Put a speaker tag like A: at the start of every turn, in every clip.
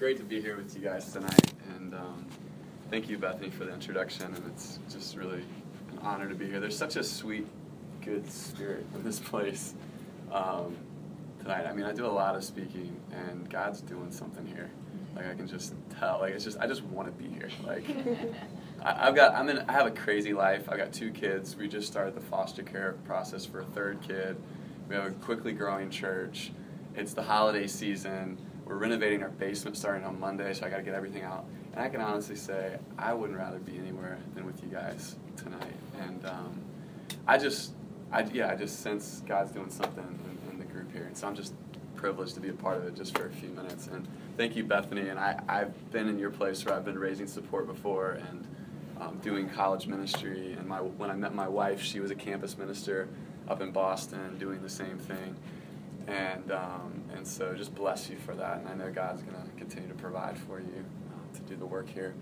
A: great to be here with you guys tonight, and thank you, Bethany, for the introduction, and it's just really an honor to be here. There's such a sweet, good spirit in this place tonight. I mean, I do a lot of speaking, and God's doing something here. Like, I can just tell. Like, I just want to be here. Like, I have a crazy life. I've got 2 kids. We just started the foster care process for a 3rd kid. We have a quickly growing church. It's the holiday season. We're renovating our basement starting on Monday, so I got to get everything out. And I can honestly say I wouldn't rather be anywhere than with you guys tonight. And I just sense God's doing something in the group here. And so I'm just privileged to be a part of it just for a few minutes. And thank you, Bethany. And I've been in your place where I've been raising support before and doing college ministry. And when I met my wife, she was a campus minister up in Boston doing the same thing. And so just bless you for that. And I know God's going to continue to provide for you to do the work here.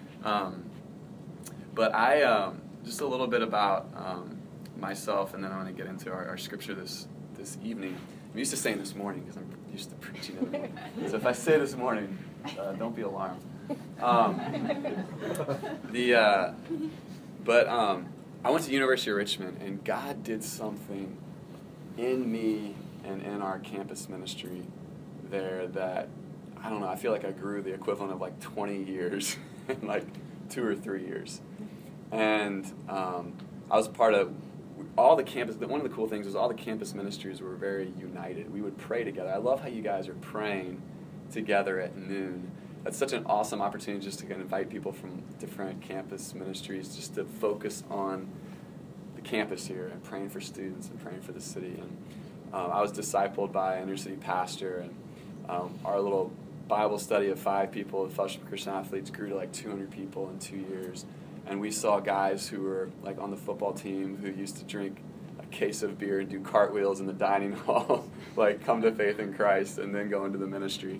A: But just a little bit about myself, and then I'm going to get into our scripture this evening. I'm used to saying this morning because I'm used to preaching every morning. So if I say this morning, don't be alarmed. I went to University of Richmond, and God did something in me and in our campus ministry there that, I don't know, I feel like I grew the equivalent of like 20 years in like 2 or 3 years. And I was part of all the campus. One of the cool things was all the campus ministries were very united. We would pray together. I love how you guys are praying together at noon. That's such an awesome opportunity just to invite people from different campus ministries just to focus on the campus here and praying for students and praying for the city. And I was discipled by an inner city pastor, and our little Bible study of 5 people at Fellowship of Christian Athletes grew to like 200 people in 2 years. And we saw guys who were like on the football team who used to drink a case of beer and do cartwheels in the dining hall, like come to faith in Christ and then go into the ministry.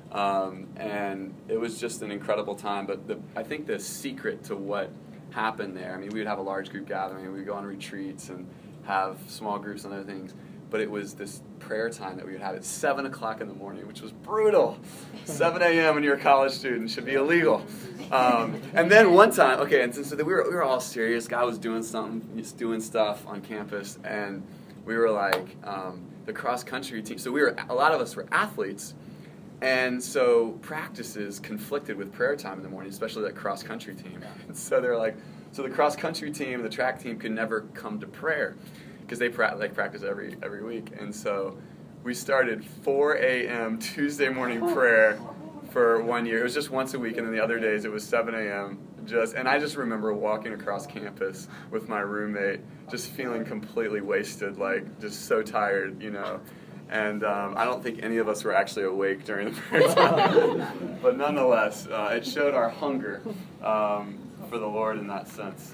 A: And it was just an incredible time. But I think the secret to what happened there, I mean, we would have a large group gathering, and we would go on retreats and have small groups and other things. But it was this prayer time that we would have at 7 o'clock in the morning, which was brutal. 7 a.m. when you're a college student should be illegal. And then one time, okay, and so we were all serious. God was doing something, just doing stuff on campus, and we were like the cross country team. So a lot of us were athletes. And so practices conflicted with prayer time in the morning, especially that cross-country team. And so they're like, so the cross-country team, the track team could never come to prayer because they practice every week. And so we started 4 a.m. Tuesday morning prayer for 1 year. It was just once a week, and then the other days it was 7 a.m. And I just remember walking across campus with my roommate, just feeling completely wasted, like just so tired, you know. And I don't think any of us were actually awake during the prayer time. But nonetheless, it showed our hunger for the Lord in that sense.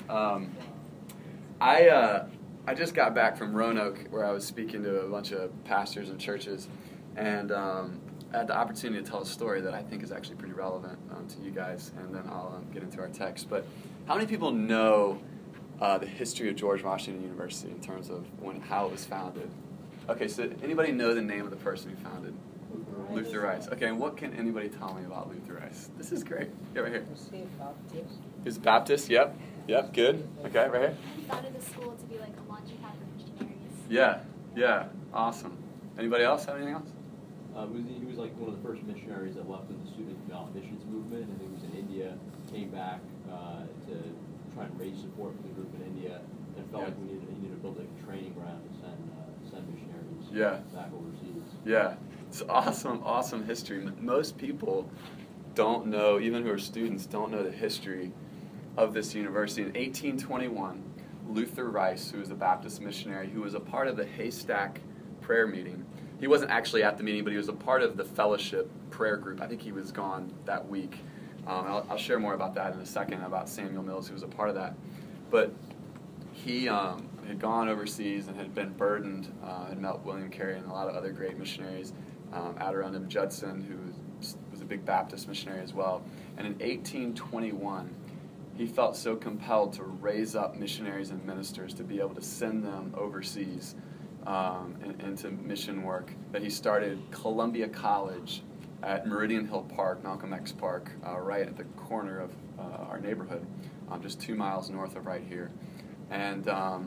A: I just got back from Roanoke, where I was speaking to a bunch of pastors and churches, and I had the opportunity to tell a story that I think is actually pretty relevant to you guys, and then I'll get into our text. But how many people know the history of George Washington University in terms of how it was founded? Okay, so anybody know the name of the person who founded Luther Rice? Okay, and what can anybody tell me about Luther Rice? This is great. Yeah, right here. He was Baptist, yep, good. Okay, right here.
B: He founded the school to be like a launching pad for missionaries.
A: Yeah, awesome. Anybody else have anything else?
C: He was like one of the first missionaries that left with the student missions movement, and he was in India, came back to try and raise support for the group in India, and felt like we needed to build a training ground to send missionaries back overseas.
A: Yeah, it's awesome history. Most people don't know, even who are students, don't know the history of this university. In 1821, Luther Rice, who was a Baptist missionary, who was a part of the Haystack prayer meeting. He wasn't actually at the meeting, but he was a part of the fellowship prayer group. I think he was gone that week. I'll share more about that in a second, about Samuel Mills, who was a part of that. But he had gone overseas and had been burdened, had met William Carey and a lot of other great missionaries, Adirondack Judson, who was a big Baptist missionary as well. And in 1821, he felt so compelled to raise up missionaries and ministers to be able to send them overseas into mission work that he started Columbia College at Meridian Hill Park, Malcolm X Park, right at the corner of our neighborhood, just 2 miles north of right here. And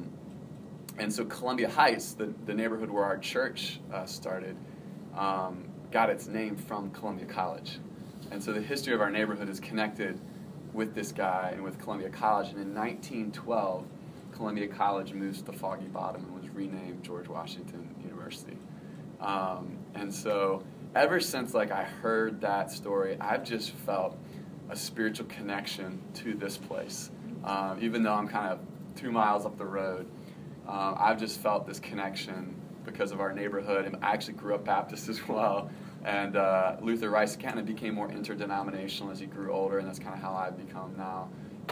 A: so Columbia Heights, the neighborhood where our church started, got its name from Columbia College. And so the history of our neighborhood is connected with this guy and with Columbia College. And in 1912, Columbia College moved to Foggy Bottom and was renamed George Washington University. And so ever since I heard that story, I've just felt a spiritual connection to this place. Even though I'm kind of 2 miles up the road, I've just felt this connection because of our neighborhood. And I actually grew up Baptist as well. And Luther Rice kind of became more interdenominational as he grew older, and that's kind of how I've become now.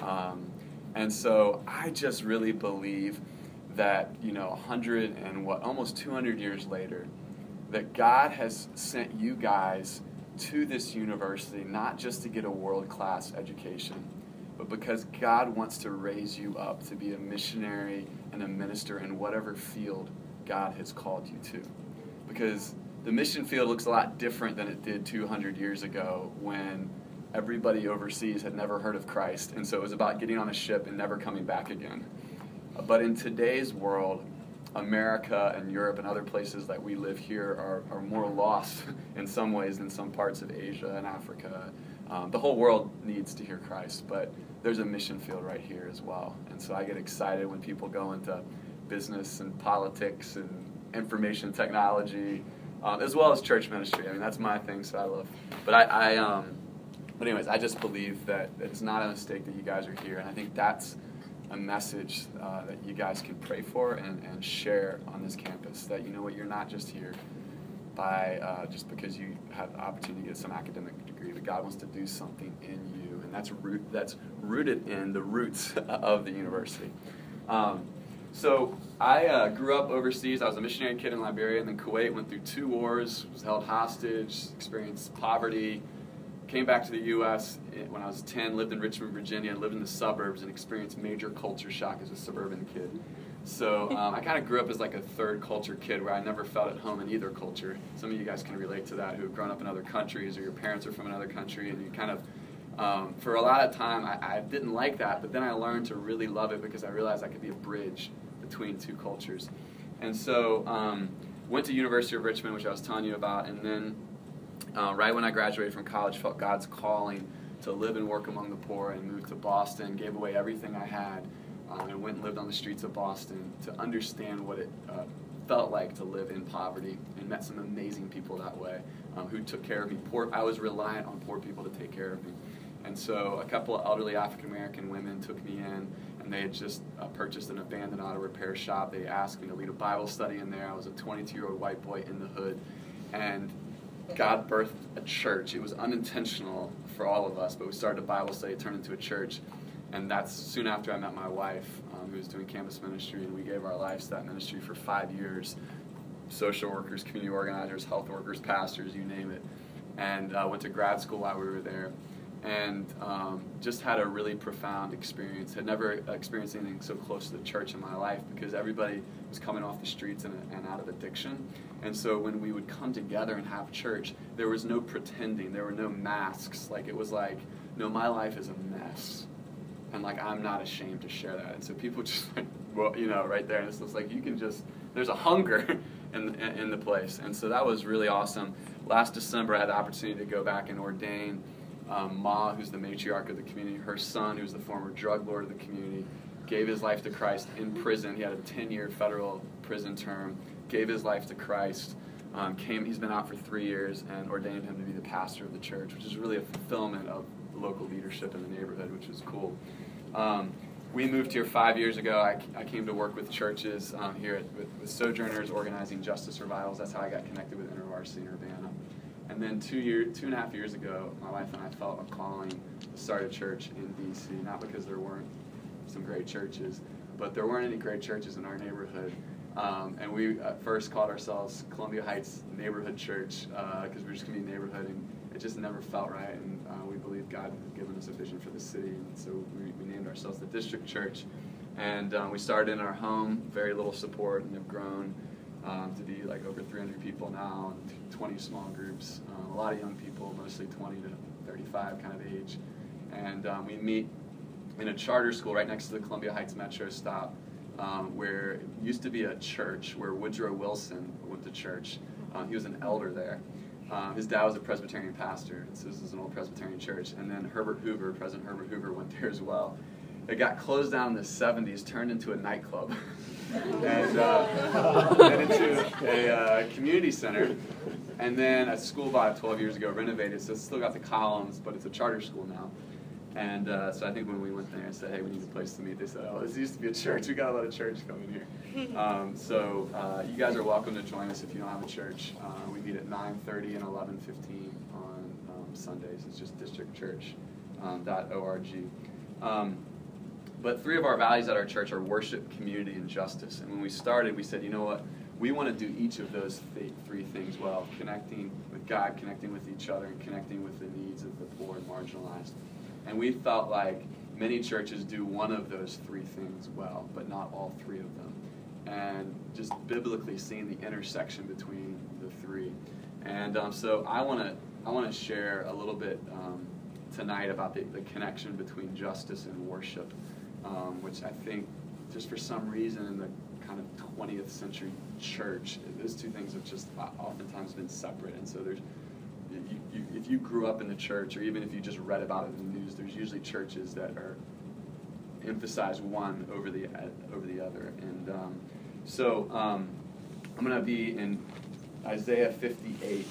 A: And so I just really believe that, 100 and almost 200 years later, that God has sent you guys to this university not just to get a world-class education, but because God wants to raise you up to be a missionary and a minister in whatever field God has called you to. Because the mission field looks a lot different than it did 200 years ago when everybody overseas had never heard of Christ, and so it was about getting on a ship and never coming back again. But in today's world, America and Europe and other places that we live here are more lost in some ways than some parts of Asia and Africa. The whole world needs to hear Christ, but there's a mission field right here as well. And so I get excited when people go into business and politics and information technology, as well as church ministry. I mean, that's my thing, so I love. But anyways, I just believe that it's not a mistake that you guys are here, and I think that's a message that you guys can pray for and share on this campus. That you're not just here by just because you have the opportunity to get some academic degree, but God wants to do something in you, and that's rooted in the roots of the university. So I grew up overseas. I was a missionary kid in Liberia and then Kuwait, went through 2 wars, was held hostage, experienced poverty, came back to the U.S. when I was 10, lived in Richmond, Virginia, and lived in the suburbs and experienced major culture shock as a suburban kid. So I kind of grew up as a third culture kid where I never felt at home in either culture. Some of you guys can relate to that who have grown up in other countries, or your parents are from another country, and you kind of, for a lot of time, I didn't like that, but then I learned to really love it because I realized I could be a bridge between 2 cultures. And so went to University of Richmond, which I was telling you about, and then right when I graduated from college, felt God's calling to live and work among the poor, and moved to Boston, gave away everything I had, and went and lived on the streets of Boston to understand what it felt like to live in poverty, and met some amazing people that way who took care of me. I was reliant on poor people to take care of me. And so a couple of elderly African-American women took me in, and they had just purchased an abandoned auto repair shop. They asked me to lead a Bible study in there. I was a 22-year-old white boy in the hood, and God birthed a church. It was unintentional for all of us, but we started a Bible study, turned into a church, and that's soon after I met my wife, who was doing campus ministry, and we gave our lives to that ministry for 5 years. Social workers, community organizers, health workers, pastors, you name it, and went to grad school while we were there. And just had a really profound experience. Had never experienced anything so close to the church in my life because everybody was coming off the streets and out of addiction. And so when we would come together and have church, there was no pretending. There were no masks. It was no, my life is a mess. And I'm not ashamed to share that. And so people just right there. And it's just you can just, there's a hunger in the place. And so that was really awesome. Last December I had the opportunity to go back and ordain Ma, who's the matriarch of the community. Her son, who's the former drug lord of the community, gave his life to Christ in prison. He had a 10-year federal prison term, gave his life to Christ, he's been out for 3 years, and ordained him to be the pastor of the church, which is really a fulfillment of local leadership in the neighborhood, which was cool. We moved here 5 years ago. I came to work with churches here with Sojourners, organizing justice revivals. That's how I got connected with InterVarsity in Urbana. And then 2.5 years ago, my wife and I felt a calling to start a church in D.C., not because there weren't some great churches, but there weren't any great churches in our neighborhood. And we at first called ourselves Columbia Heights Neighborhood Church because we were just going to be a neighborhood, and it just never felt right. And we believed God had given us a vision for the city, and so we named ourselves the District Church. And we started in our home, very little support, and have grown to be like over 300 people now, and 20 small groups, a lot of young people, mostly 20 to 35 kind of age. And we meet in a charter school right next to the Columbia Heights Metro stop, where it used to be a church where Woodrow Wilson went to church. He was an elder there. His dad was a Presbyterian pastor, so this is an old Presbyterian church. And then President Herbert Hoover went there as well. It got closed down in the 70s, turned into a nightclub, and then into a community center. And then a school bought it 12 years ago, renovated, so it's still got the columns, but it's a charter school now. And so I think when we went there and said, hey, we need a place to meet, they said, oh, this used to be a church. We got a lot of church coming here. So you guys are welcome to join us if you don't have a church. We meet at 9:30 and 11:15 on Sundays. It's just districtchurch.org. But three of our values at our church are worship, community, and justice. And when we started, we said, you know what? We want to do each of those three things well, connecting with God, connecting with each other, and connecting with the needs of the poor and marginalized. And we felt like many churches do one of those three things well, but not all three of them. And just biblically seeing the intersection between the three. And so I want to share a little bit tonight about the connection between justice and worship, which I think just for some reason in the kind of 20th century church, those two things have just oftentimes been separate. And so if you grew up in the church, or even if you just read about it in the news, there's usually churches that are emphasize one over the other. And so I'm going to be in Isaiah 58,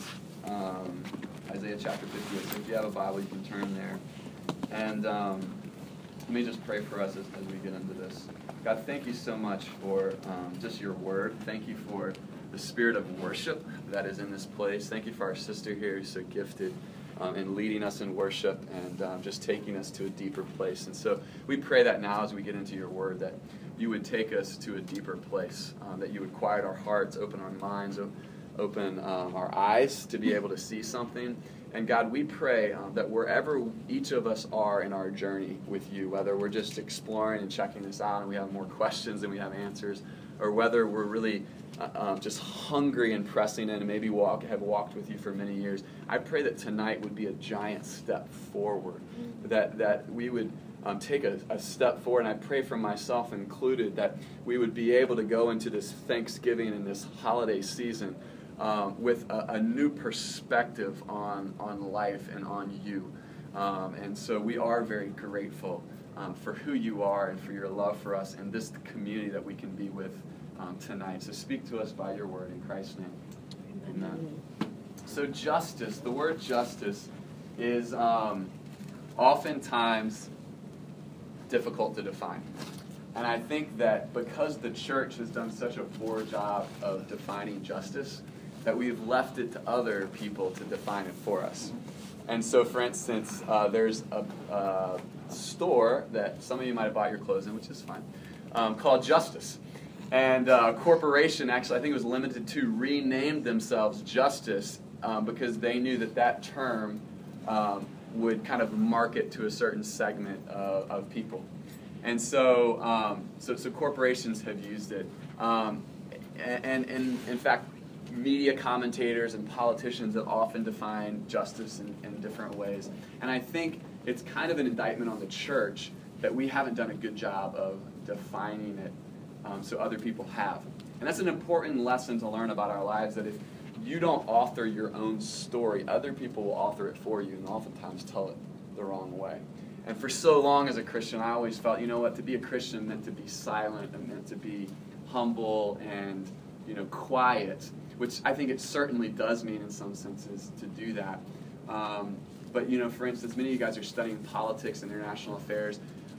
A: Isaiah chapter 58. So if you have a Bible, you can turn there. And let me just pray for us as we get into this. God, thank you so much for just your word. Thank you for the spirit of worship that is in this place. Thank you for our sister here who's so gifted in leading us in worship and just taking us to a deeper place. And so we pray that now as we get into your word, that you would take us to a deeper place, that you would quiet our hearts, open our minds, open our eyes to be able to see something. And God, we pray that wherever each of us are in our journey with you, whether we're just exploring and checking this out and we have more questions than we have answers, or whether we're really just hungry and pressing in and maybe have walked with you for many years, I pray that tonight would be a giant step forward, that we would take a step forward. And I pray for myself included that we would be able to go into this Thanksgiving and this holiday season with a new perspective on life and on you. And so we are very grateful for who you are and for your love for us and this community that we can be with tonight. So speak to us by your word in Christ's name. Amen. So justice, the word justice is oftentimes difficult to define. And I think that because the church has done such a poor job of defining justice, that we've left it to other people to define it for us. And so, for instance, there's a store that some of you might have bought your clothes in, which is fine, called Justice. And a corporation, actually, I think it was Limited to, renamed themselves Justice because they knew that term would kind of market to a certain segment of people. And so, so corporations have used it. And in fact, media commentators and politicians have often defined justice in different ways. And I think it's kind of an indictment on the church that we haven't done a good job of defining it so other people have. And that's an important lesson to learn about our lives, that if you don't author your own story, other people will author it for you and oftentimes tell it the wrong way. And for so long as a Christian, I always felt, you know what, to be a Christian meant to be silent and meant to be humble and, quiet, which I think it certainly does mean in some senses to do that. But, for instance, many of you guys are studying politics and international affairs.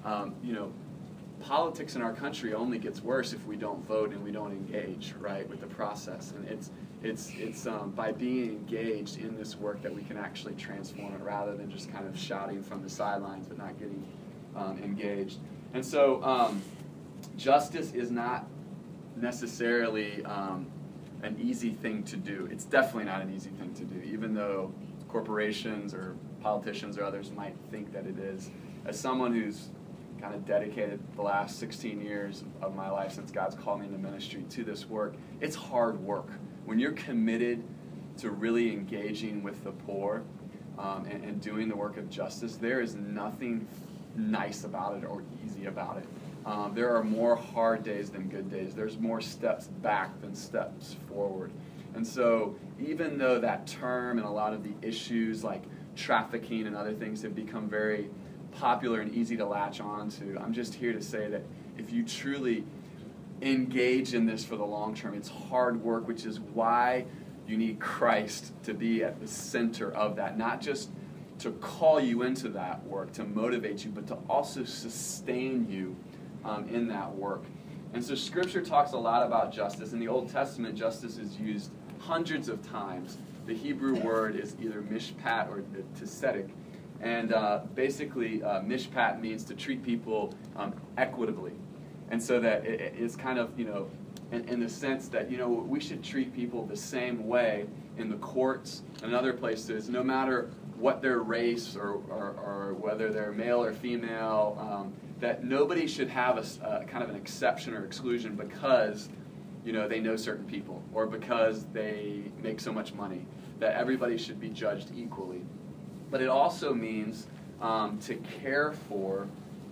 A: Politics in our country only gets worse if we don't vote and we don't engage, right, with the process. And it's by being engaged in this work that we can actually transform it, rather than just kind of shouting from the sidelines but not getting engaged. And so justice is not necessarily an easy thing to do. It's definitely not an easy thing to do, even though corporations or politicians or others might think that it is. As someone who's kind of dedicated the last 16 years of my life since God's called me into ministry to this work. It's hard work. When you're committed to really engaging with the poor and doing the work of justice, there is nothing nice about it or easy about it. There are more hard days than good days. There's more steps back than steps forward. And so even though that term and a lot of the issues like trafficking and other things have become very popular and easy to latch on to, I'm just here to say that if you truly engage in this for the long term, it's hard work, which is why you need Christ to be at the center of that, not just to call you into that work, to motivate you, but to also sustain you in that work. And so Scripture talks a lot about justice. In the Old Testament, justice is used hundreds of times. The Hebrew word is either mishpat or tzedek. And basically, mishpat means to treat people equitably. And so that it's kind of, in the sense that, we should treat people the same way in the courts and other places, no matter what their race or whether they're male or female, that nobody should have a kind of an exception or exclusion because they know certain people or because they make so much money, that everybody should be judged equally. But it also means to care for,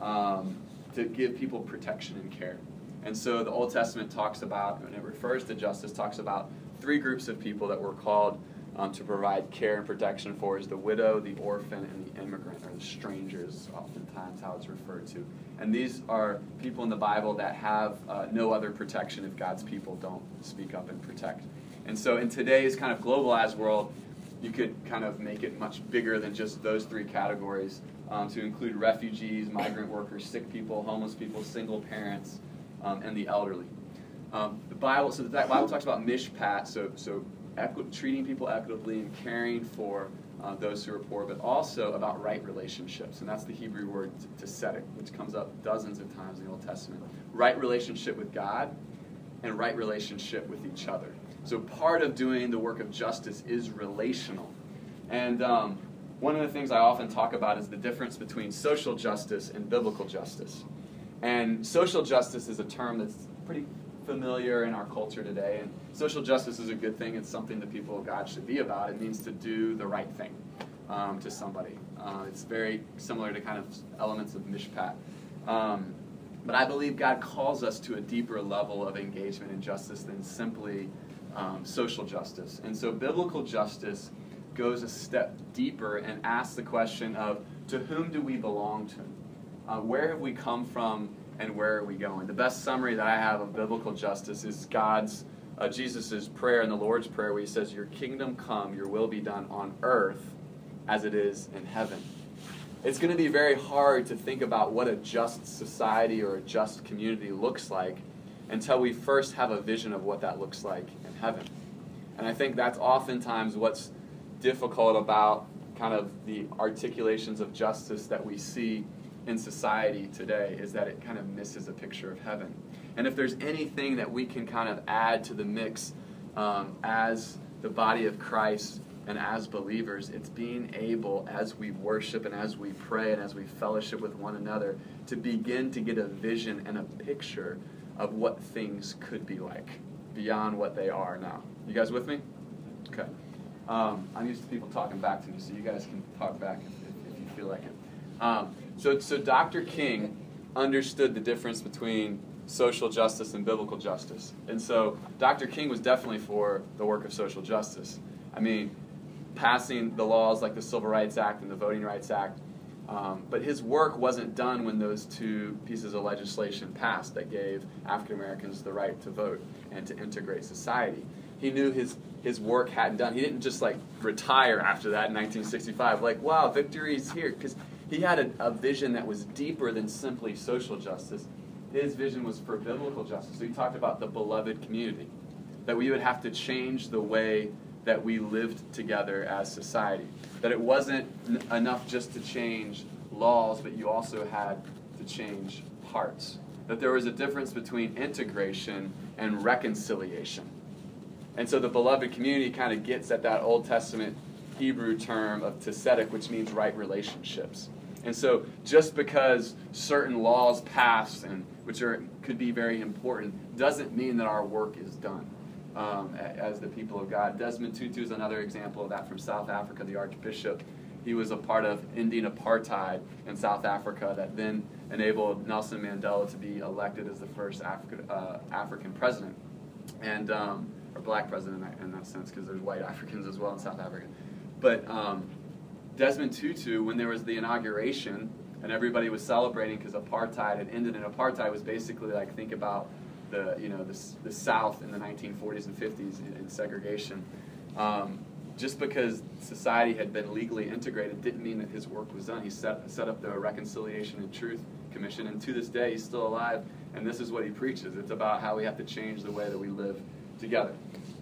A: to give people protection and care. And so the Old Testament talks about, when it refers to justice, talks about three groups of people that were called to provide care and protection for, is the widow, the orphan, and the immigrant, or the strangers, oftentimes how it's referred to. And these are people in the Bible that have no other protection if God's people don't speak up and protect. And so in today's kind of globalized world, you could kind of make it much bigger than just those three categories, to include refugees, migrant workers, sick people, homeless people, single parents, and the elderly. The Bible talks about mishpat, so treating people equitably and caring for those who are poor, but also about right relationships. And that's the Hebrew word tzedek, which comes up dozens of times in the Old Testament. Right relationship with God and right relationship with each other. So part of doing the work of justice is relational. And one of the things I often talk about is the difference between social justice and biblical justice. And social justice is a term that's pretty familiar in our culture today, and social justice is a good thing. It's something that people of God should be about. It means to do the right thing to somebody. It's very similar to kind of elements of mishpat. But I believe God calls us to a deeper level of engagement in justice than simply social justice. And so biblical justice goes a step deeper and asks the question of, to whom do we belong to? Where have we come from and where are we going? The best summary that I have of biblical justice is Jesus' prayer in the Lord's Prayer, where he says, "Your kingdom come, your will be done on earth as it is in heaven." It's going to be very hard to think about what a just society or a just community looks like until we first have a vision of what that looks like in heaven. And I think that's oftentimes what's difficult about kind of the articulations of justice that we see in society today, is that it kind of misses a picture of heaven. And if there's anything that we can kind of add to the mix as the body of Christ and as believers, it's being able, as we worship and as we pray and as we fellowship with one another, to begin to get a vision and a picture of what things could be like beyond what they are now. You guys with me? Okay. I'm used to people talking back to me, so you guys can talk back if you feel like it. So Dr. King understood the difference between social justice and biblical justice. And so Dr. King was definitely for the work of social justice. I mean, passing the laws like the Civil Rights Act and the Voting Rights Act, but his work wasn't done when those two pieces of legislation passed that gave African Americans the right to vote and to integrate society. He knew his work hadn't done. He didn't just retire after that in 1965, wow, victory's here, because he had a vision that was deeper than simply social justice. His vision was for biblical justice. So he talked about the beloved community, that we would have to change the way that we lived together as society, that it wasn't enough just to change laws, but you also had to change hearts, that there was a difference between integration and reconciliation. And so the beloved community kind of gets at that Old Testament Hebrew term of tzedek, which means right relationships. And so just because certain laws pass, and which could be very important, doesn't mean that our work is done as the people of God. Desmond Tutu is another example of that from South Africa, the Archbishop. He was a part of ending apartheid in South Africa that then enabled Nelson Mandela to be elected as the first African president, and or black president in that sense, because there's white Africans as well in South Africa. But Desmond Tutu, when there was the inauguration and everybody was celebrating because apartheid had ended, and apartheid was basically like, think about the South in the 1940s and 50s in segregation. Just because society had been legally integrated didn't mean that his work was done. He set up the Reconciliation and Truth Commission, and to this day he's still alive, and this is what he preaches. It's about how we have to change the way that we live together.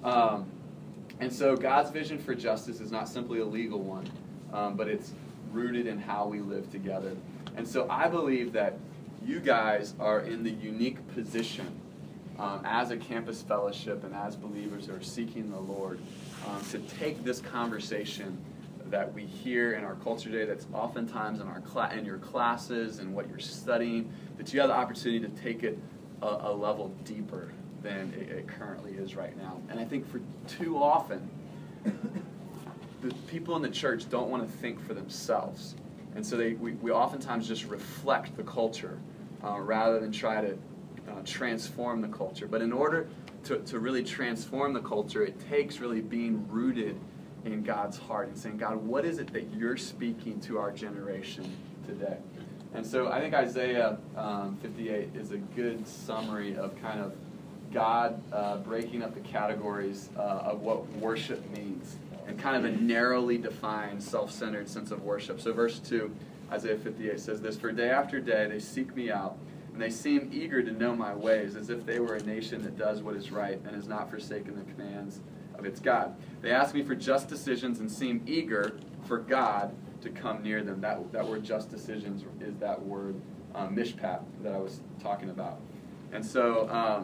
A: And so God's vision for justice is not simply a legal one, but it's rooted in how we live together. And so I believe that you guys are in the unique position as a campus fellowship and as believers who are seeking the Lord to take this conversation that we hear in our culture today, that's oftentimes in your classes and what you're studying, that you have the opportunity to take it a level deeper than it currently is right now. And I think for too often, the people in the church don't want to think for themselves. And so we oftentimes just reflect the culture rather than try to transform the culture. But in order to really transform the culture, it takes really being rooted in God's heart and saying, God, what is it that you're speaking to our generation today? And so I think Isaiah 58 is a good summary of kind of God breaking up the categories of what worship means, and kind of a narrowly defined, self-centered sense of worship. So verse 2, Isaiah 58 says this, "For day after day they seek me out, and they seem eager to know my ways, as if they were a nation that does what is right and has not forsaken the commands of its God. They ask me for just decisions and seem eager for God to come near them." That word just decisions is that word mishpat that I was talking about. And so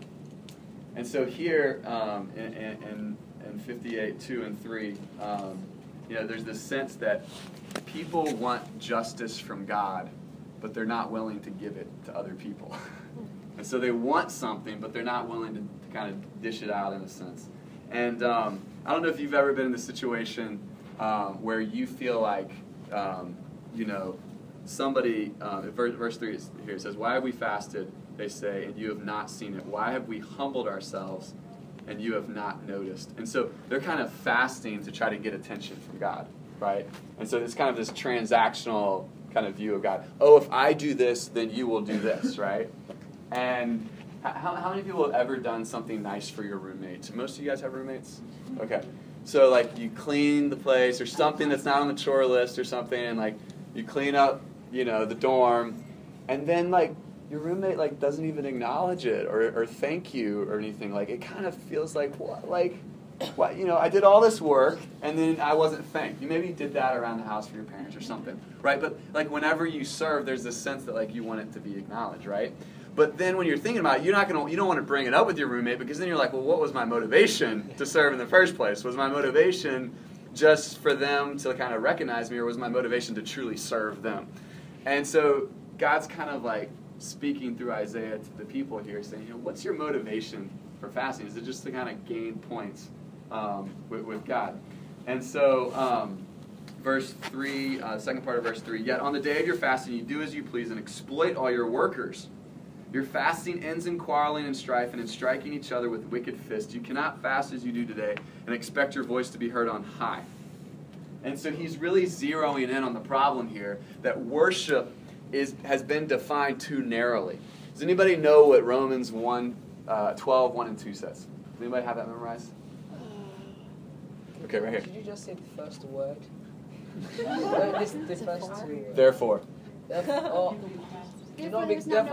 A: here in 58, 2 and 3, there's this sense that people want justice from God, but they're not willing to give it to other people. And so they want something, but they're not willing to kind of dish it out in a sense. And I don't know if you've ever been in the situation where you feel like, somebody, verse 3 is here, it says, "Why have we fasted, they say, and you have not seen it? Why have we humbled ourselves, and you have not noticed?" And so they're kind of fasting to try to get attention from God, right? And so it's kind of this transactional kind of view of God. Oh, if I do this, then you will do this, right? And how many people have ever done something nice for your roommates? Most of you guys have roommates? Okay. So, like, you clean the place or something that's not on the chore list or something, and, like, you clean up, the dorm, and then, like, your roommate, like, doesn't even acknowledge it or thank you or anything. Like, it kind of feels like, what, I did all this work, and then I wasn't thanked. You maybe did that around the house for your parents or something, right? But, like, whenever you serve, there's this sense that, like, you want it to be acknowledged, right? But then when you're thinking about it, you don't want to bring it up with your roommate, because then you're like, well, what was my motivation to serve in the first place? Was my motivation just for them to kind of recognize me, or was my motivation to truly serve them? And so God's kind of like speaking through Isaiah to the people here, saying, what's your motivation for fasting? Is it just to kind of gain points with God? And so verse 3, second part of verse 3, "Yet on the day of your fasting you do as you please and exploit all your workers. Your fasting ends in quarreling and strife and in striking each other with wicked fists. You cannot fast as you do today and expect your voice to be heard on high." And so he's really zeroing in on the problem here, that worship has been defined too narrowly. Does anybody know what Romans 12, 1 and 2 says? Does anybody have that memorized? Okay, right here.
D: Did you just say the first word? the first two.
A: Therefore.
D: Therefore,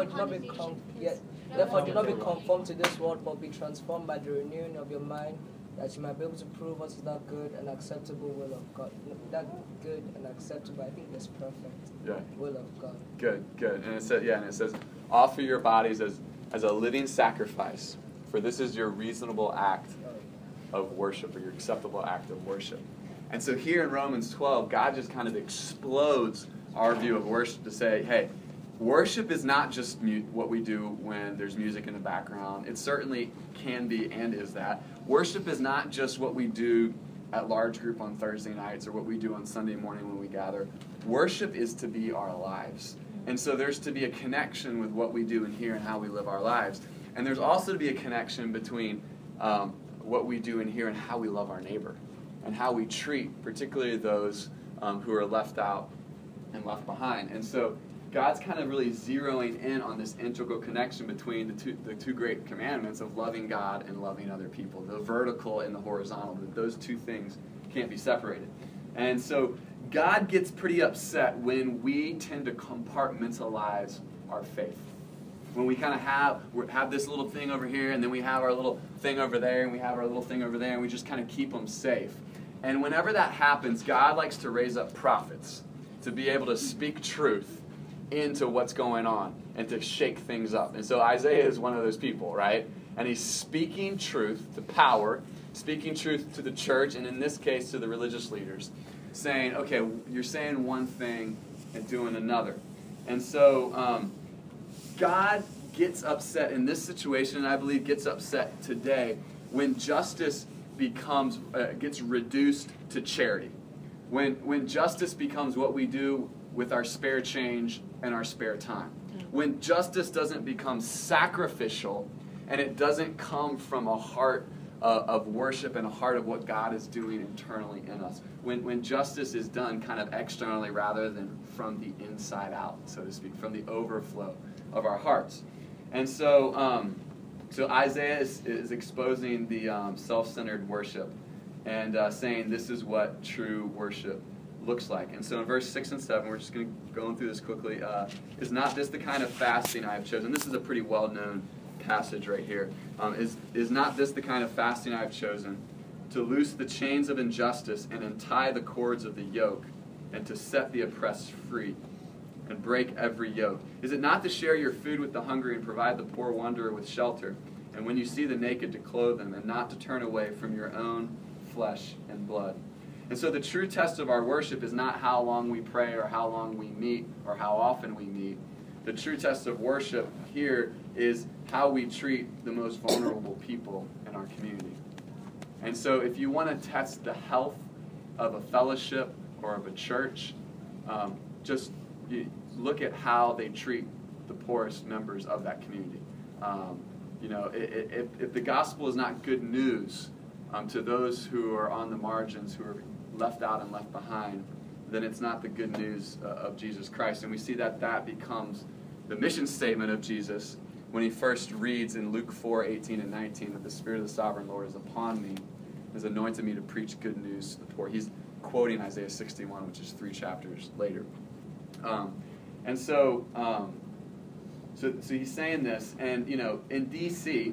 D: do not be conformed to this world, but be transformed by the renewing of your mind, that you might be able to prove what is that good and acceptable will of God. That good and acceptable, I think that's perfect. Will of God. Good.
A: And it says, offer your bodies as a living sacrifice, for this is your reasonable act of worship, or your acceptable act of worship. And so here in Romans 12, God just kind of explodes our view of worship to say, hey, worship is not just what we do when there's music in the background. It certainly can be and is that. Worship is not just what we do at large group on Thursday nights or what we do on Sunday morning when we gather. Worship is to be our lives. And so there's to be a connection with what we do in here and how we live our lives. And there's also to be a connection between what we do in here and how we love our neighbor and how we treat particularly those who are left out and left behind. And so God's kind of really zeroing in on this integral connection between the two great commandments of loving God and loving other people, the vertical and the horizontal. That those two things can't be separated. And so God gets pretty upset when we tend to compartmentalize our faith. When we kind of have this little thing over here, and then we have our little thing over there, and we have our little thing over there, and we just kind of keep them safe. And whenever that happens, God likes to raise up prophets to be able to speak truth into what's going on and to shake things up. And so Isaiah is one of those people, right? And he's speaking truth to power, speaking truth to the church, and in this case to the religious leaders, saying, okay, you're saying one thing and doing another. And so God gets upset in this situation, and I believe gets upset today when justice gets reduced to charity. When justice becomes what we do with our spare change and our spare time. When justice doesn't become sacrificial and it doesn't come from a heart of worship and a heart of what God is doing internally in us. When justice is done kind of externally rather than from the inside out, so to speak, from the overflow of our hearts. And so Isaiah is exposing the self-centered worship and saying this is what true worship looks like. And so in verse 6 and 7, we're just going to go through this quickly. Is not this the kind of fasting I have chosen? This is a pretty well-known passage right here. Is not this the kind of fasting I have chosen? To loose the chains of injustice and untie the cords of the yoke, and to set the oppressed free and break every yoke. Is it not to share your food with the hungry and provide the poor wanderer with shelter? And when you see the naked, to clothe them, and not to turn away from your own flesh and blood. And so the true test of our worship is not how long we pray or how long we meet or how often we meet. The true test of worship here is how we treat the most vulnerable people in our community. And so if you want to test the health of a fellowship or of a church, just look at how they treat the poorest members of that community. If the gospel is not good news to those who are on the margins, who are left out and left behind, then it's not the good news of Jesus Christ. And we see that becomes the mission statement of Jesus when he first reads in Luke 4:18 and 19 that the Spirit of the Sovereign Lord is upon me, has anointed me to preach good news to the poor. He's quoting Isaiah 61, which is 3 chapters later. So he's saying this, and in D.C.,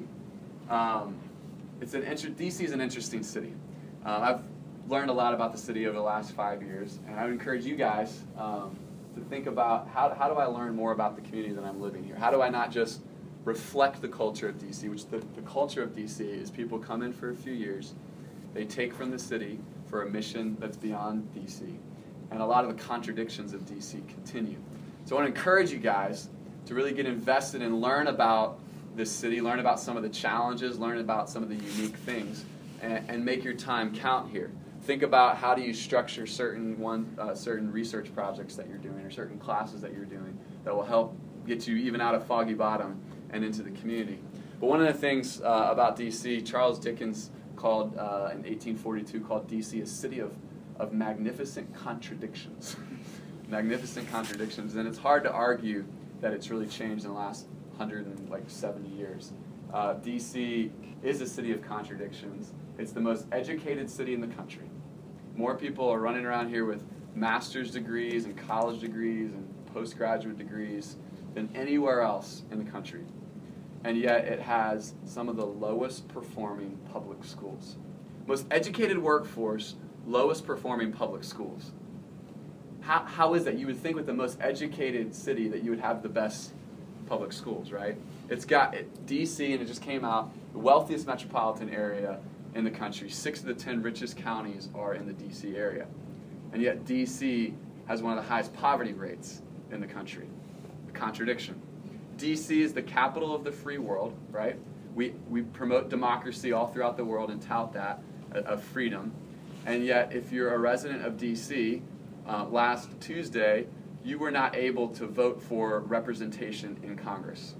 A: D.C. is an interesting city. I've learned a lot about the city over the last 5 years, and I would encourage you guys to think about how do I learn more about the community that I'm living here? How do I not just reflect the culture of D.C., which the culture of D.C. is people come in for a few years, they take from the city for a mission that's beyond D.C., and a lot of the contradictions of D.C. continue. So I want to encourage you guys to really get invested and learn about this city, learn about some of the challenges, learn about some of the unique things, and make your time count here. Think about how do you structure certain research projects that you're doing or certain classes that you're doing that will help get you even out of Foggy Bottom and into the community. But one of the things about D.C., Charles Dickens called, in 1842, called D.C. a city of magnificent contradictions. Magnificent contradictions. And it's hard to argue that it's really changed in the last 170 years. D.C. is a city of contradictions. It's the most educated city in the country. More people are running around here with master's degrees and college degrees and postgraduate degrees than anywhere else in the country. And yet it has some of the lowest performing public schools. Most educated workforce, lowest performing public schools. How is that? You would think with the most educated city that you would have the best public schools, right? It's got D.C., and it just came out, the wealthiest metropolitan area in the country. 6 of the 10 richest counties are in the D.C. area. And yet D.C. has one of the highest poverty rates in the country. Contradiction. D.C. is the capital of the free world, right? We promote democracy all throughout the world and tout that of freedom. And yet, if you're a resident of D.C., last Tuesday, you were not able to vote for representation in Congress.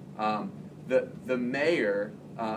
A: The mayor,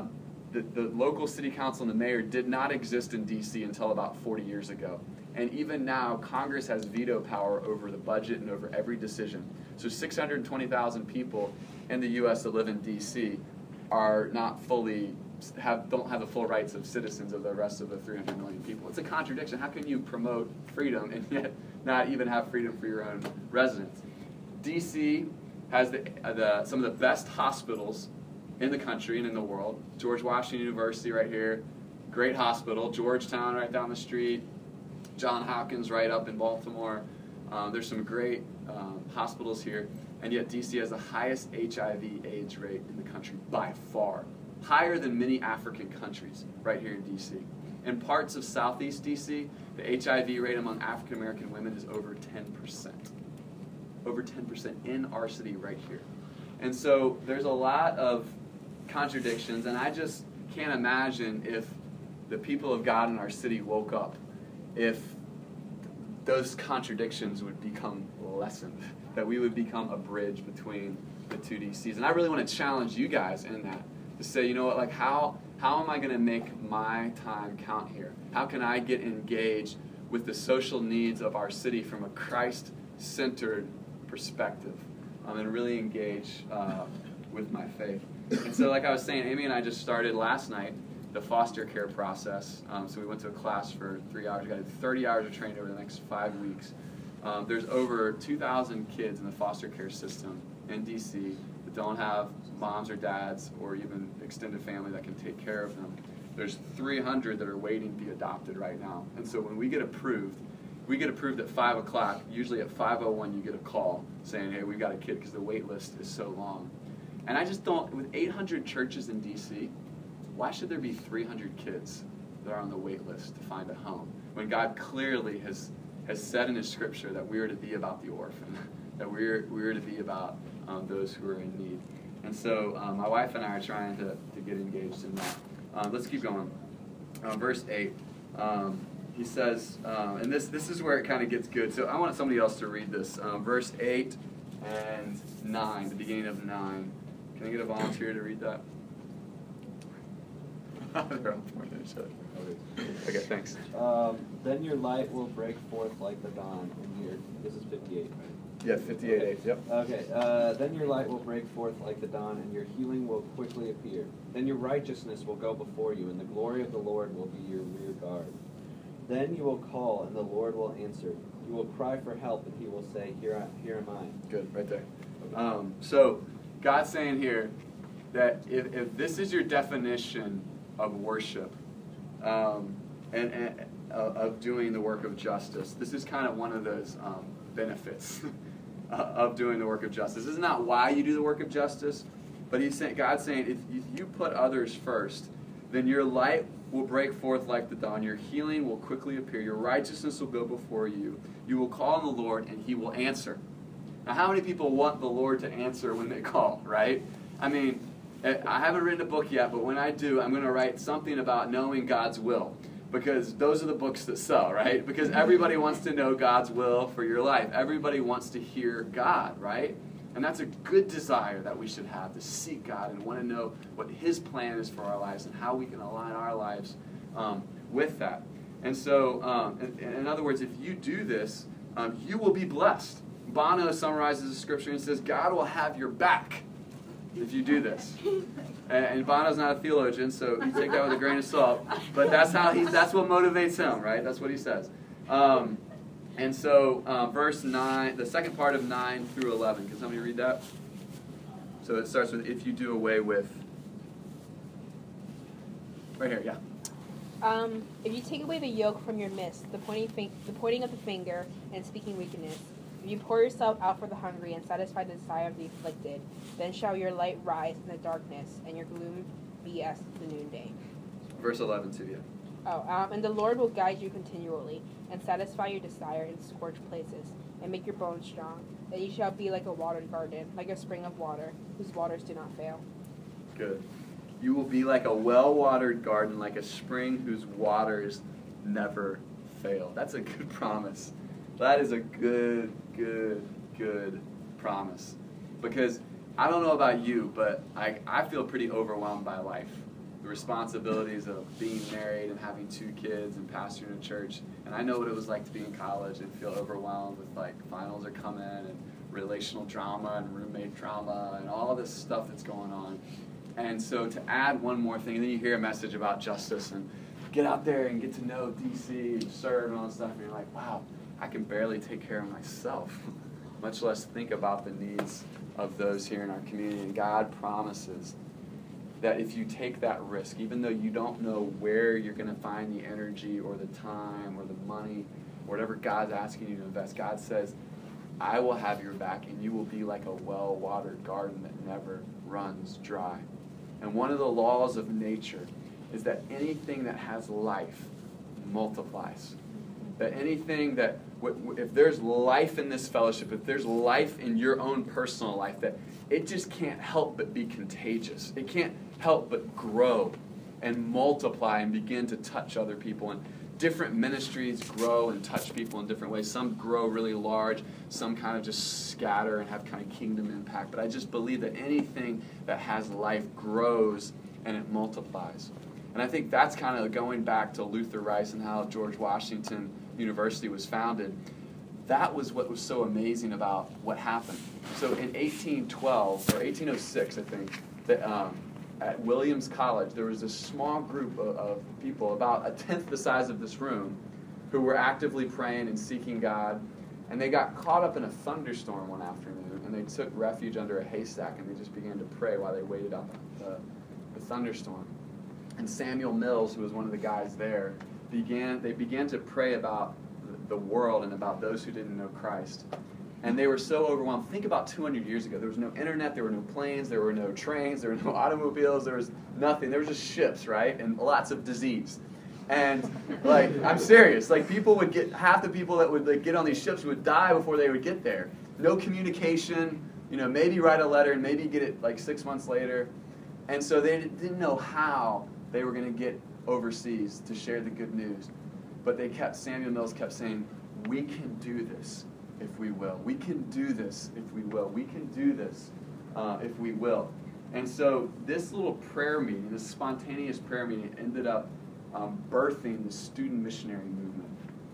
A: the local city council and the mayor did not exist in D.C. until about 40 years ago. And even now, Congress has veto power over the budget and over every decision. So 620,000 people in the U.S. that live in D.C. are not fully, don't have the full rights of citizens of the rest of the 300 million people. It's a contradiction. How can you promote freedom and yet not even have freedom for your own residents? D.C. has some of the best hospitals in the country and in the world. George Washington University right here, great hospital. Georgetown right down the street. Johns Hopkins right up in Baltimore. There's some great hospitals here, and yet D.C. has the highest HIV/AIDS rate in the country by far, higher than many African countries right here in D.C. In parts of Southeast D.C., the HIV rate among African American women is over 10%. Over 10% in our city right here. And so there's a lot of contradictions, and I just can't imagine if the people of God in our city woke up, if those contradictions would become lessened, that we would become a bridge between the two DCs. And I really want to challenge you guys in that, to say, you know what, like how am I going to make my time count here? How can I get engaged with the social needs of our city from a Christ-centered perspective, and really engage with my faith? And so like I was saying, Amy and I just started last night the foster care process. So we went to a class for 3 hours. We got 30 hours of training over the next 5 weeks. There's over 2,000 kids in the foster care system in D.C. that don't have moms or dads or even extended family that can take care of them. There's 300 that are waiting to be adopted right now. And so when we get approved at 5 o'clock. Usually at 5:01 you get a call saying, hey, we've got a kid, because the wait list is so long. And I just don't, with 800 churches in D.C., why should there be 300 kids that are on the wait list to find a home, when God clearly has said in His Scripture that we are to be about the orphan, that we're to be about those who are in need. And so my wife and I are trying to get engaged in that. Let's keep going. Verse 8, he says, and this is where it kind of gets good. So I want somebody else to read this. Verse 8 and 9, the beginning of 9. Can I get a volunteer to read that? They're all pointing at each other. Okay, thanks.
C: Then your light will break forth like the dawn. This is 58, right?
A: Yeah, 58:8. Yep.
C: Okay. Then your light will break forth like the dawn, and your healing will quickly appear. Then your righteousness will go before you, and the glory of the Lord will be your rear guard. Then you will call, and the Lord will answer. You will cry for help, and He will say, Here am I.
A: Good, right there. Okay. So God's saying here that if this is your definition of worship, and of doing the work of justice, this is kind of one of those benefits of doing the work of justice. This is not why you do the work of justice, but God's saying if you put others first, then your light will break forth like the dawn. Your healing will quickly appear. Your righteousness will go before you. You will call on the Lord, and He will answer. Now, how many people want the Lord to answer when they call, right? I mean, I haven't written a book yet, but when I do, I'm going to write something about knowing God's will, because those are the books that sell, right? Because everybody wants to know God's will for your life. Everybody wants to hear God, right? And that's a good desire that we should have, to seek God and want to know what His plan is for our lives and how we can align our lives with that. And so, in other words, if you do this, you will be blessed. Bono summarizes the Scripture and says, God will have your back if you do this. And Bono's not a theologian, so you take that with a grain of salt. But that's what motivates him, right? That's what he says. And so verse 9, the second part of 9 through 11. Can somebody read that? So it starts with, if you do away with. Right here, yeah.
E: If you take away the yoke from your midst, the pointing of the finger, and speaking wickedness, if you pour yourself out for the hungry and satisfy the desire of the afflicted, then shall your light rise in the darkness, and your gloom be as the noonday.
A: Verse 11 too, yeah.
E: And the Lord will guide you continually, and satisfy your desire in scorched places, and make your bones strong. That you shall be like a watered garden, like a spring of water, whose waters do not fail.
A: Good. You will be like a well-watered garden, like a spring whose waters never fail. That's a good promise. That is a good promise. Because I don't know about you, but I feel pretty overwhelmed by life. The responsibilities of being married and having 2 kids and pastoring a church. And I know what it was like to be in college and feel overwhelmed with like finals are coming and relational drama and roommate drama and all this stuff that's going on. And so to add one more thing, and then you hear a message about justice and get out there and get to know DC and serve and all that stuff, and you're like, wow, I can barely take care of myself, much less think about the needs of those here in our community. And God promises that if you take that risk, even though you don't know where you're going to find the energy or the time or the money, or whatever God's asking you to invest, God says, I will have your back, and you will be like a well-watered garden that never runs dry. And one of the laws of nature is that anything that has life multiplies. That anything that, if there's life in this fellowship, if there's life in your own personal life, that it just can't help but be contagious. It can't help but grow and multiply and begin to touch other people. And different ministries grow and touch people in different ways. Some grow really large, some kind of just scatter and have kind of kingdom impact. But I just believe that anything that has life grows and it multiplies. And I think that's kind of going back to Luther Rice and how George Washington University was founded. That was what was so amazing about what happened. So in 1812, or 1806, I think, that, at Williams College, there was this small group of people, about a tenth the size of this room, who were actively praying and seeking God. And they got caught up in a thunderstorm one afternoon, and they took refuge under a haystack, and they just began to pray while they waited out the thunderstorm. And Samuel Mills, who was one of the guys there, they began to pray about the world and about those who didn't know Christ. And they were so overwhelmed. Think about 200 years ago. There was no internet, there were no planes, there were no trains, there were no automobiles, there was nothing. There were just ships, right? And lots of disease. And, like, I'm serious. Like, people would get, half the people that would get on these ships would die before they would get there. No communication, maybe write a letter and maybe get it, 6 months later. And so they didn't know how they were going to get overseas to share the good news. But Samuel Mills kept saying, we can do this if we will. We can do this if we will. We can do this if we will. And so this little prayer meeting, this spontaneous prayer meeting, ended up birthing the student missionary movement.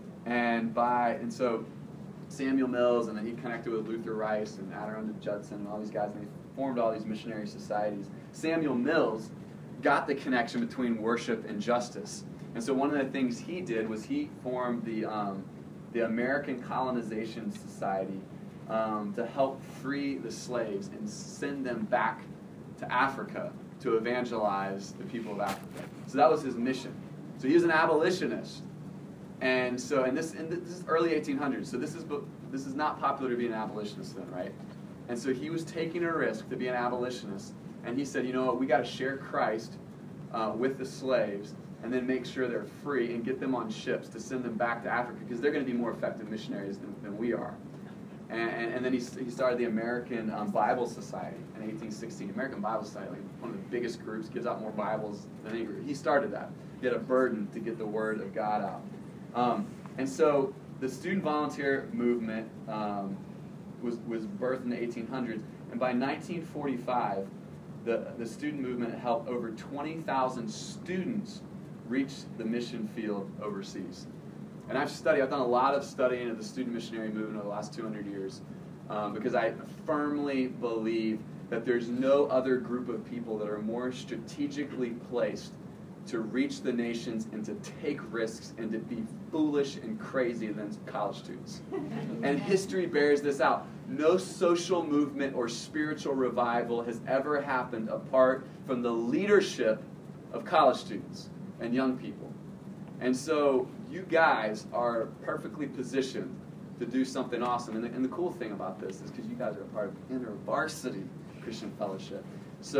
A: And so Samuel Mills, and then he connected with Luther Rice and Adirondack Judson and all these guys, and they formed all these missionary societies. Samuel Mills got the connection between worship and justice. And so one of the things he did was he formed the American Colonization Society to help free the slaves and send them back to Africa to evangelize the people of Africa. So that was his mission. So he was an abolitionist. And this is early 1800s. So this is not popular to be an abolitionist then, right? And so he was taking a risk to be an abolitionist. And he said, you know what, we got to share Christ with the slaves and then make sure they're free and get them on ships to send them back to Africa because they're going to be more effective missionaries than we are. And then he started the American Bible Society in 1816. American Bible Society, one of the biggest groups, gives out more Bibles than any group. He started that. He had a burden to get the Word of God out. And so the student volunteer movement was birthed in the 1800s. And by 1945, the student movement helped over 20,000 students reach the mission field overseas. And I've done a lot of studying of the student missionary movement over the last 200 years because I firmly believe that there's no other group of people that are more strategically placed to reach the nations and to take risks and to be foolish and crazy than college students. And history bears this out. No social movement or spiritual revival has ever happened apart from the leadership of college students and young people. And so you guys are perfectly positioned to do something awesome. And the cool thing about this is because you guys are a part of InterVarsity Christian Fellowship. So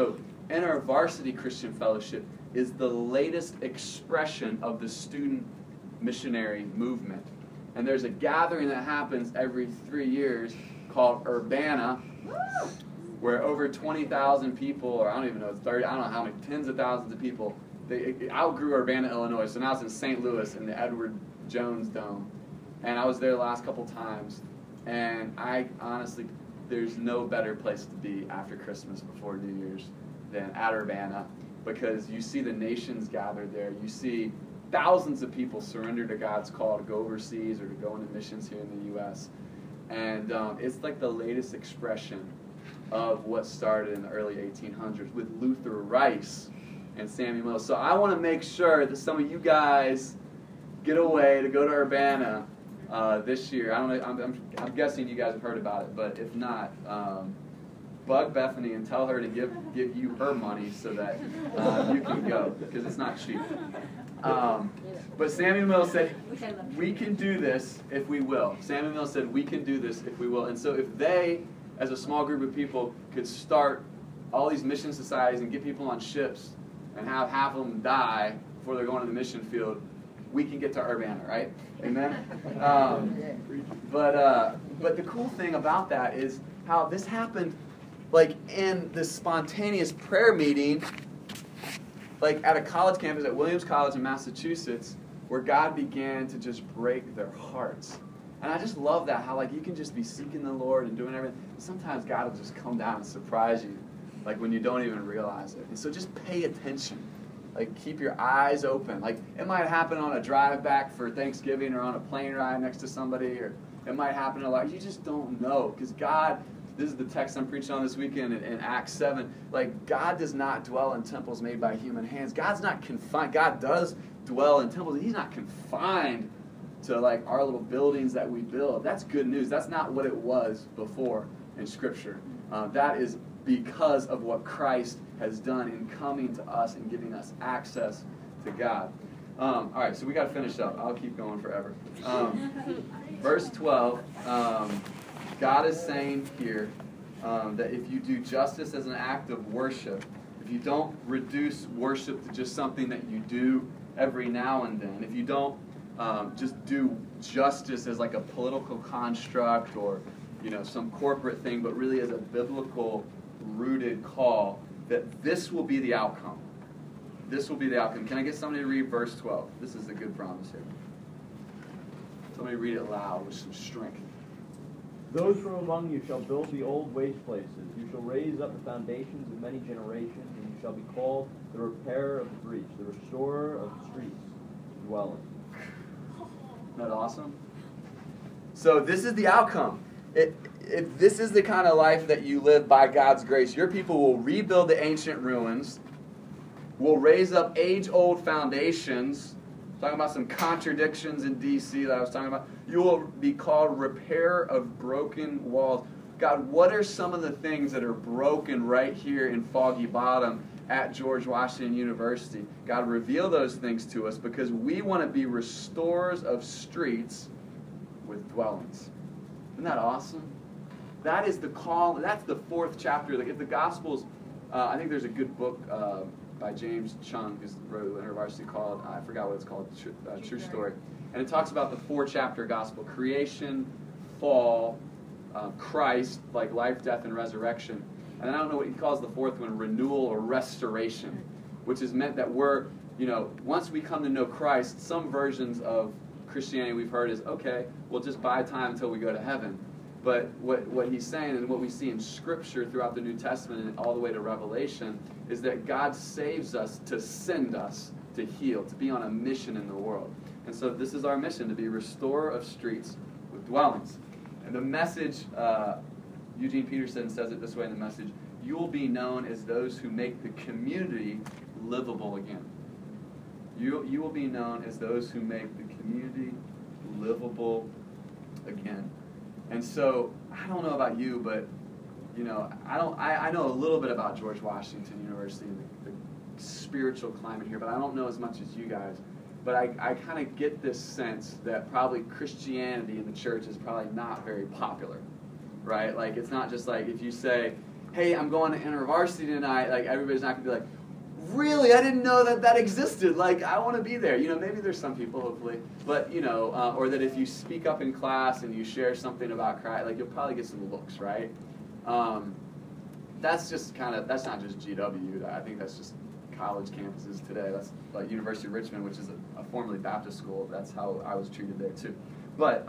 A: InterVarsity Christian Fellowship is the latest expression of the student missionary movement. And there's a gathering that happens every 3 years called Urbana, where over 20,000 people, or I don't even know, 30, I don't know how many, tens of thousands of people, it outgrew Urbana, Illinois, so now it's in St. Louis in the Edward Jones Dome. And I was there the last couple times, and I honestly, there's no better place to be after Christmas before New Year's than at Urbana, because you see the nations gathered there. You see thousands of people surrender to God's call to go overseas or to go into missions here in the U.S. And it's like the latest expression of what started in the early 1800s with Luther Rice and Samuel Mills. So I want to make sure that some of you guys get away to go to Urbana this year. I don't know. I'm guessing you guys have heard about it, but if not, bug Bethany and tell her to give you her money so that you can go, because it's not cheap. But Samuel Mills said, we can do this if we will. Samuel Mills said, we can do this if we will. And so if they, as a small group of people, could start all these mission societies and get people on ships and have half of them die before they're going to the mission field, we can get to Urbana, right? Amen? But the cool thing about that is how this happened, like in this spontaneous prayer meeting, like at a college campus at Williams College in Massachusetts, where God began to just break their hearts. And I just love that, how like you can just be seeking the Lord and doing everything. Sometimes God will just come down and surprise you, like when you don't even realize it. And so just pay attention. Like keep your eyes open. Like it might happen on a drive back for Thanksgiving or on a plane ride next to somebody, or it might happen a lot. You just don't know, because God, this is the text I'm preaching on this weekend in Acts 7. Like, God does not dwell in temples made by human hands. God's not confined. God does dwell in temples. He's not confined to, like, our little buildings that we build. That's good news. That's not what it was before in Scripture. That is because of what Christ has done in coming to us and giving us access to God. All right, so we got to finish up. I'll keep going forever. Verse 12. God is saying here that if you do justice as an act of worship, if you don't reduce worship to just something that you do every now and then, if you don't just do justice as like a political construct or some corporate thing, but really as a biblical rooted call, that this will be the outcome. This will be the outcome. Can I get somebody to read verse 12? This is a good promise here. Somebody read it loud with some strength.
C: Those from among you shall build the old waste places. You shall raise up the foundations of many generations, and you shall be called the repairer of the breach, the restorer of the streets, dwelling.
A: Isn't that awesome? So this is the outcome. If this is the kind of life that you live by God's grace, your people will rebuild the ancient ruins, will raise up age-old foundations. Talking about some contradictions in D.C. that I was talking about. You will be called repairer of broken walls. God, what are some of the things that are broken right here in Foggy Bottom at George Washington University? God, reveal those things to us, because we want to be restorers of streets with dwellings. Isn't that awesome? That is the call. That's the 4th chapter. Like if the Gospels, I think there's a good book by James Chung, who's wrote InterVarsity, called, I forgot what it's called, True Story. And it talks about the 4-chapter gospel: creation, fall, Christ, like life, death, and resurrection. And then I don't know what he calls the 4th one, renewal or restoration, which is meant that we're, once we come to know Christ, some versions of Christianity we've heard is, okay, we'll just buy time until we go to heaven. But what he's saying, and what we see in Scripture throughout the New Testament and all the way to Revelation, is that God saves us to send us to heal, to be on a mission in the world. And so this is our mission, to be restorer of streets with dwellings. And the message, Eugene Peterson says it this way in the message: you will be known as those who make the community livable again. You will be known as those who make the community livable again. And so, I don't know about you, but I know a little bit about George Washington University and the spiritual climate here, but I don't know as much as you guys. But I kind of get this sense that probably Christianity in the church is probably not very popular, right? Like, it's not just like if you say, hey, I'm going to InterVarsity tonight, like everybody's not going to be like, really? I didn't know that existed. Like, I want to be there. Maybe there's some people, hopefully. But, or that if you speak up in class and you share something about Christ, like, you'll probably get some looks, right? That's not just GW. I think that's just college campuses today. That's like University of Richmond, which is a formerly Baptist school. That's how I was treated there, too. But,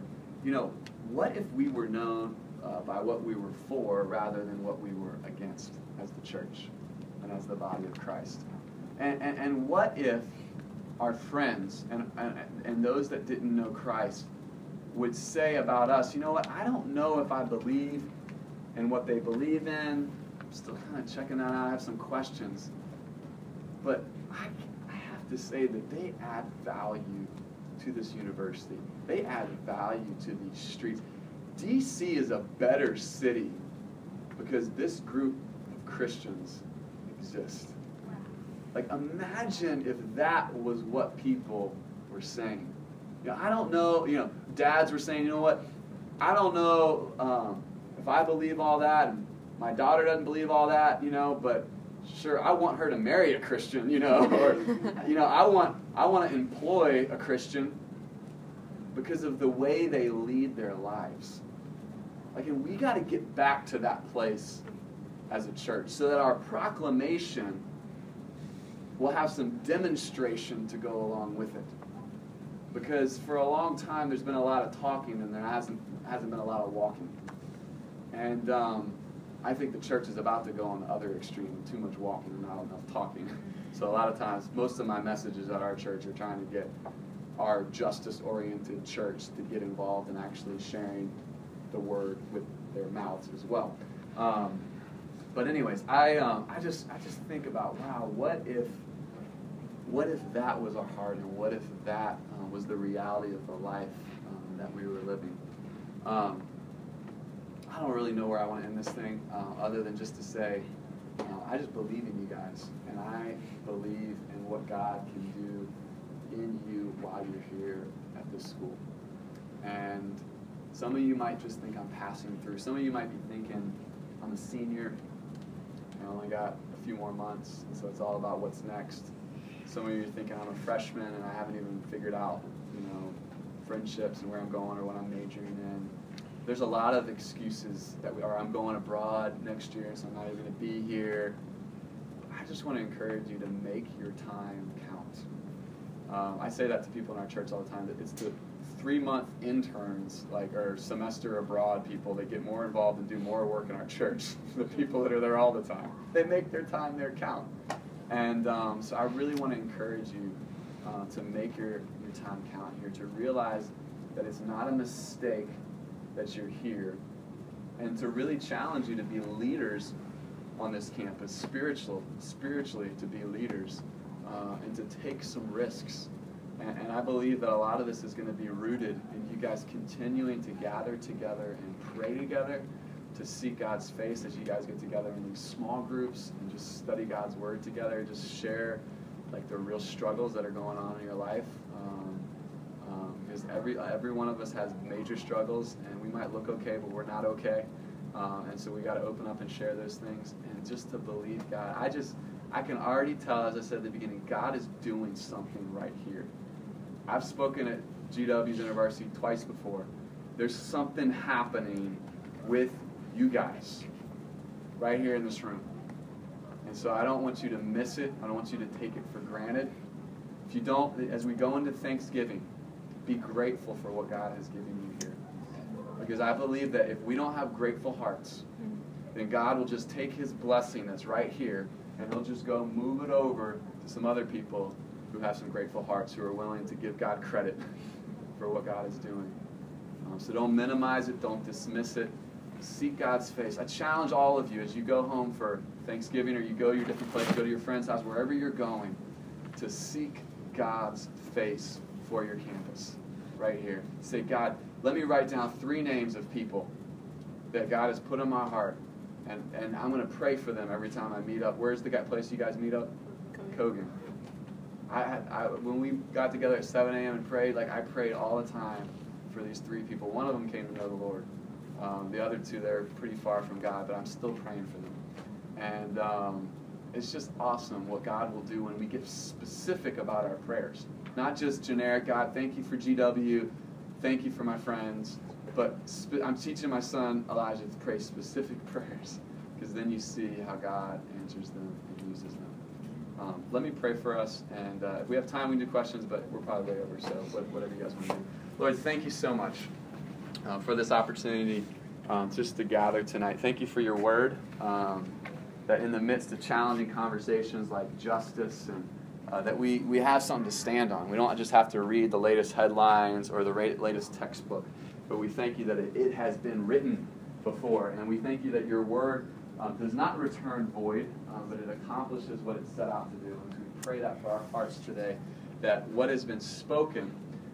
A: what if we were known by what we were for rather than what we were against as the church and as the body of Christ? And what if our friends and those that didn't know Christ would say about us, you know what, I don't know if I believe in what they believe in. I'm still kind of checking that out. I have some questions. But I have to say that they add value to this university. They add value to these streets. DC is a better city because this group of Christians exist. Like, imagine if that was what people were saying. I don't know, dads were saying, you know what, I don't know if I believe all that, and my daughter doesn't believe all that, but sure, I want her to marry a Christian, or, I want to employ a Christian because of the way they lead their lives. Like, and we got to get back to that place as a church so that our proclamation will have some demonstration to go along with it. Because for a long time, there's been a lot of talking and there hasn't been a lot of walking. And I think the church is about to go on the other extreme, too much walking and not enough talking. So a lot of times, most of my messages at our church are trying to get our justice-oriented church to get involved in actually sharing the word with their mouths as well. But anyways, I just think about, wow, what if that was our heart, and what if that was the reality of the life that we were living? I don't really know where I want to end this thing, other than just to say, I just believe in you guys, and I believe in what God can do in you while you're here at this school. And some of you might just think I'm passing through. Some of you might be thinking, I'm a senior, I only got a few more months, and so it's all about what's next. Some of you are thinking I'm a freshman and I haven't even figured out, friendships and where I'm going or what I'm majoring in. There's a lot of excuses or I'm going abroad next year, so I'm not even going to be here. I just want to encourage you to make your time count. I say that to people in our church all the time, that it's the 3-month interns, or semester abroad people that get more involved and do more work in our church. The people that are there all the time. They make their time there count. And so I really want to encourage you to make your time count here, to realize that it's not a mistake that you're here, and to really challenge you to be leaders on this campus, spiritually to be leaders, and to take some risks. And I believe that a lot of this is going to be rooted in you guys continuing to gather together and pray together, to seek God's face as you guys get together in these small groups and just study God's Word together, just share the real struggles that are going on in your life. Because every one of us has major struggles, and we might look okay, but we're not okay. And so we got to open up and share those things, and just to believe God. I can already tell, as I said at the beginning, God is doing something right here. I've spoken at GW's InterVarsity twice before. There's something happening with you guys right here in this room. And so I don't want you to miss it. I don't want you to take it for granted. If you don't, as we go into Thanksgiving, be grateful for what God has given you here. Because I believe that if we don't have grateful hearts, then God will just take His blessing that's right here, and He'll just go move it over to some other people who have some grateful hearts, who are willing to give God credit for what God is doing. So don't minimize it. Don't dismiss it. Seek God's face. I challenge all of you as you go home for Thanksgiving, or you go to your different place, go to your friend's house, wherever you're going, to seek God's face for your campus right here. Say, God, let me write down 3 names of people that God has put in my heart, and I'm going to pray for them every time I meet up. Where's the place you guys meet up? Kogan. When we got together at 7 a.m. and prayed, I prayed all the time for these 3 people. One of them came to know the Lord. The other two, they're pretty far from God, but I'm still praying for them. And it's just awesome what God will do when we get specific about our prayers. Not just generic, God, thank you for GW, thank you for my friends, but I'm teaching my son, Elijah, to pray specific prayers, because then you see how God answers them and uses them. Let me pray for us, and if we have time, we can do questions, but we're probably way over, so whatever you guys want to do. Lord, thank you so much for this opportunity just to gather tonight. Thank you for your word, that in the midst of challenging conversations like justice, and that we have something to stand on. We don't just have to read the latest headlines or the latest textbook, but we thank you that it has been written before, and we thank you that your word does not return void, but it accomplishes what it set out to do. And we pray that for our hearts today, that what has been spoken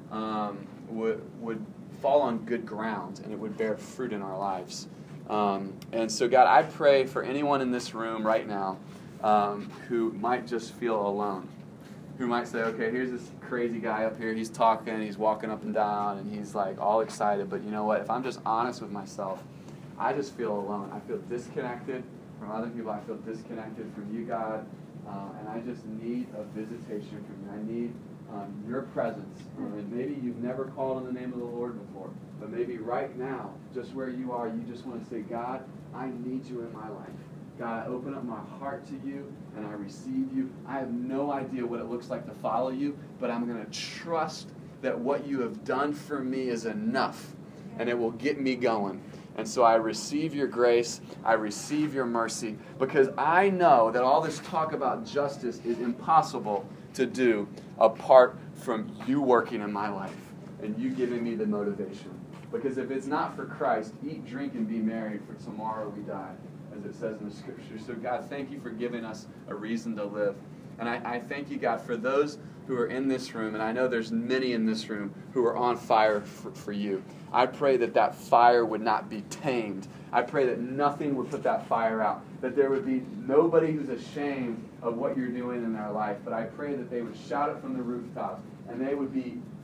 A: would fall on good ground, and it would bear fruit in our lives. And so, God, I pray for anyone in this room right now who might just feel alone, who might say, okay, here's this crazy guy up here, he's talking, he's walking up and down, and he's like all excited, but you know what, if I'm just honest with myself, I just feel alone. I feel disconnected from other people. I feel disconnected from you, God, and I just need a visitation from you. I need your presence. And maybe you've never called on the name of the Lord before, but maybe right now, just where you are, you just want to say, God, I need you in my life. God, I open up my heart to you, and I receive you. I have no idea what it looks like to follow you, but I'm going to trust that what you have done for me is enough, and it will get me going. And so I receive your grace, I receive your mercy, because I know that all this talk about justice is impossible to do apart from you working in my life and you giving me the motivation. Because if it's not for Christ, eat, drink, and be merry, for tomorrow we die, as it says in the Scripture. So God, thank you for giving us a reason to live. And I thank you, God, for those who are in this room, and I know there's many in this room who are on fire for you. I pray that that fire would not be tamed. I pray that nothing would put that fire out, that there would be nobody who's ashamed of what you're doing in their life. But I pray that they would shout it from the rooftops, and they would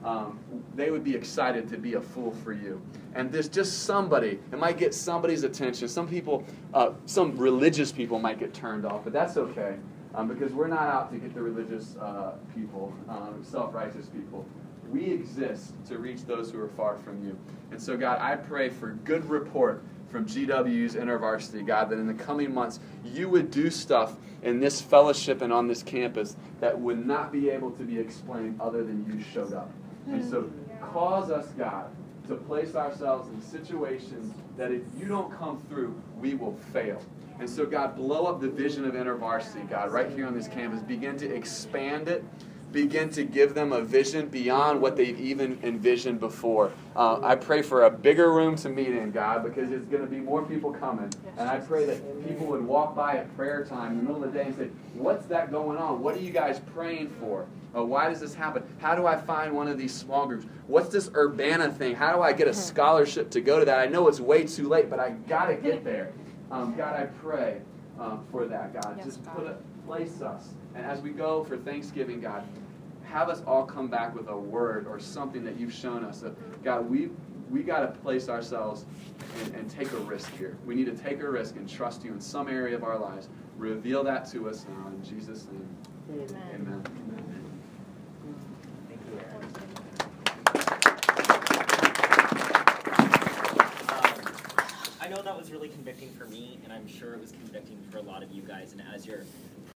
A: be excited to be a fool for you. And there's just somebody, it might get somebody's attention. Some people, some religious people might get turned off, but that's okay. Because we're not out to get the religious people, self-righteous people. We exist to reach those who are far from you. And so, God, I pray for good report from GW's InterVarsity, God, that in the coming months you would do stuff in this fellowship and on this campus that would not be able to be explained other than you showed up. And so cause us, God, to place ourselves in situations that if you don't come through, we will fail. And so, God, blow up the vision of InterVarsity, God, right here on this campus. Begin to expand it. Begin to give them a vision beyond what they've even envisioned before. I pray for a bigger room to meet in, God, because there's going to be more people coming. And I pray that people would walk by at prayer time in the middle of the day and say, what's that going on? What are you guys praying for? Why does this happen? How do I find one of these small groups? What's this Urbana thing? How do I get a scholarship to go to that? I know it's way too late, but I got to get there. God, I pray for that, God. Yes, just place us. And as we go for Thanksgiving, God, have us all come back with a word or something that you've shown us. God, we got to place ourselves and take a risk here. We need to take a risk and trust you in some area of our lives. Reveal that to us now in Jesus' name.
E: Amen.
A: Amen.
F: I know that was really convicting for me, and I'm sure it was convicting for a lot of you guys. And as you're